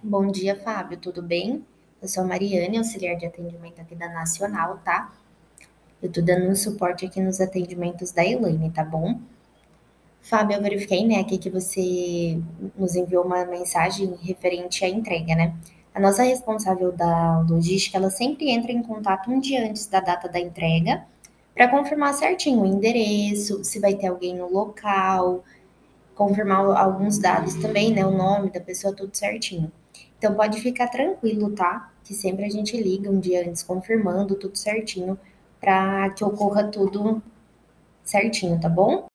Bom dia, Fábio, tudo bem? Eu sou a Mariane, auxiliar de atendimento aqui da Nacional, tá? Eu tô dando um suporte aqui nos atendimentos da Elaine, tá bom? Fábio, eu verifiquei, né, aqui que você nos enviou uma mensagem referente à entrega, né? A nossa responsável da logística, ela sempre entra em contato um dia antes da data da entrega para confirmar certinho o endereço, se vai ter alguém no local, confirmar alguns dados também, né? O nome da pessoa, tudo certinho. Então pode ficar tranquilo, tá? Que sempre a gente liga um dia antes confirmando tudo certinho para que ocorra tudo certinho, tá bom?